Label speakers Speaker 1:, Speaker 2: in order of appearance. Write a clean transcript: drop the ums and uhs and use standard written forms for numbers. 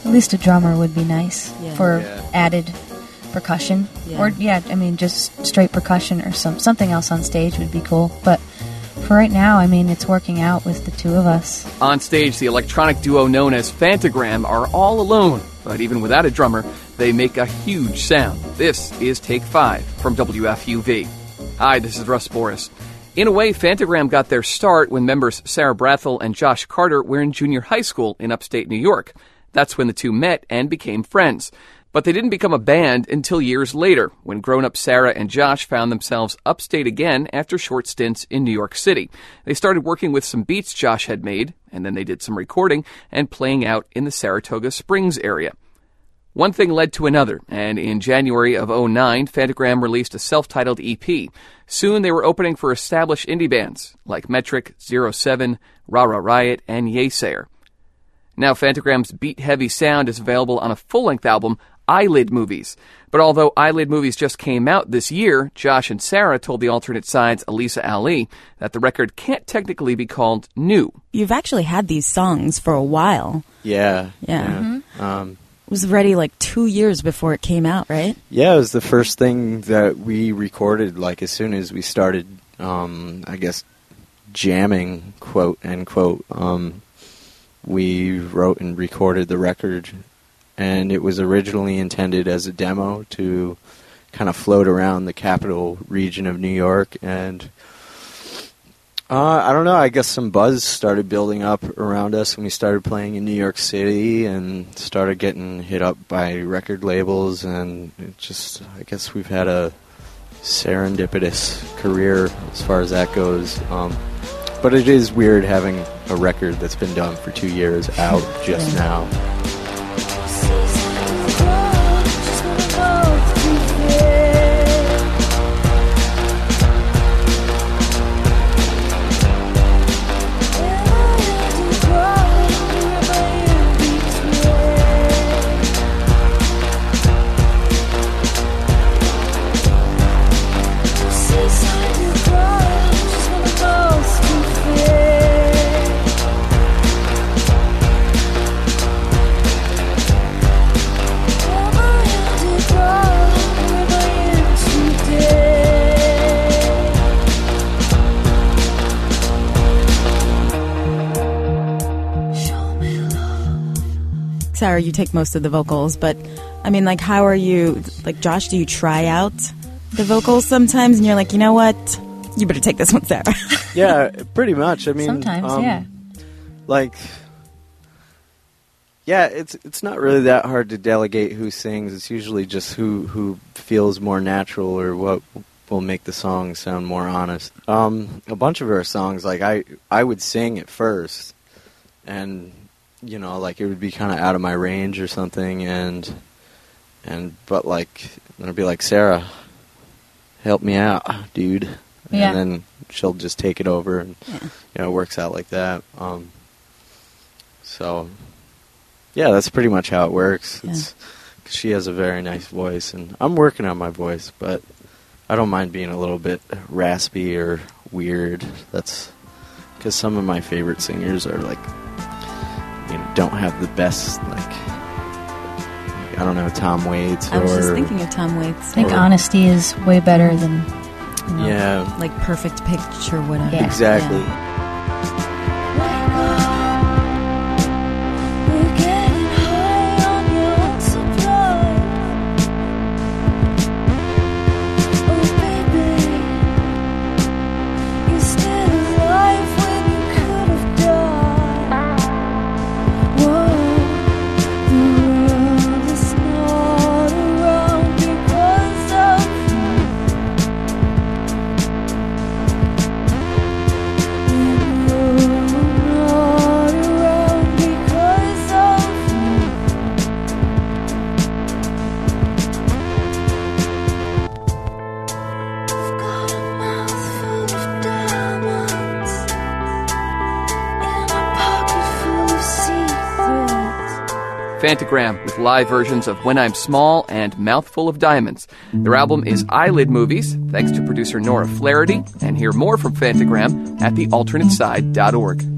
Speaker 1: At least a drummer would be nice for added percussion.
Speaker 2: Yeah.
Speaker 1: Or, just straight percussion or something else on stage would be cool. But for right now, it's working out with the two of us.
Speaker 3: On stage, the electronic duo known as Phantogram are all alone. But even without a drummer, they make a huge sound. This is Take 5 from WFUV. Hi, this is Russ Boris. In a way, Phantogram got their start when members Sarah Brathel and Josh Carter were in junior high school in upstate New York. That's when the two met and became friends. But they didn't become a band until years later, when grown-up Sarah and Josh found themselves upstate again after short stints in New York City. They started working with some beats Josh had made, and then they did some recording and playing out in the Saratoga Springs area. One thing led to another, and in January of 2009, Phantogram released a self-titled EP. Soon they were opening for established indie bands like Metric, 07, Ra Ra Riot, and Yesayer. Now Phantogram's beat-heavy sound is available on a full-length album, Eyelid Movies. But although Eyelid Movies just came out this year, Josh and Sarah told the Alternate Side's Elisa Ali that the record can't technically be called new.
Speaker 2: You've actually had these songs for a while.
Speaker 4: Yeah.
Speaker 2: Mm-hmm. It was ready 2 years before it came out, right?
Speaker 4: Yeah, it was the first thing that we recorded, as soon as we started, jamming, quote, unquote. We wrote and recorded the record, and it was originally intended as a demo to kind of float around the capital region of New York, and I don't know, I guess some buzz started building up around us when we started playing in New York City and started getting hit up by record labels, and I guess we've had a serendipitous career as far as that goes. But it is weird having a record that's been done for 2 years out just now.
Speaker 2: Sarah, you take most of the vocals, but how are you, Josh, do you try out the vocals sometimes and you're like, you know what, you better take this one, Sarah?
Speaker 4: Yeah, pretty much.
Speaker 1: Sometimes,
Speaker 4: it's not really that hard to delegate who sings. It's usually just who feels more natural or what will make the song sound more honest. A bunch of our songs, I would sing at first, and it would be kind of out of my range or something, but then I'd be like, Sarah, help me out, dude.
Speaker 1: Yeah.
Speaker 4: And then she'll just take it over, and it works out like that. So, yeah, that's pretty much how it works.
Speaker 2: Yeah.
Speaker 4: 'Cause she has a very nice voice, and I'm working on my voice, but I don't mind being a little bit raspy or weird. That's because some of my favorite singers are don't have the best, I don't know, Tom Waits.
Speaker 2: I was just thinking of Tom Waits.
Speaker 1: I think honesty is way better than,
Speaker 2: Perfect Pitch or whatever.
Speaker 1: Yeah.
Speaker 4: Exactly.
Speaker 2: Yeah.
Speaker 3: Phantogram with live versions of When I'm Small and Mouthful of Diamonds. Their album is Eyelid Movies, thanks to producer Nora Flaherty, and hear more from Phantogram at thealternateside.org.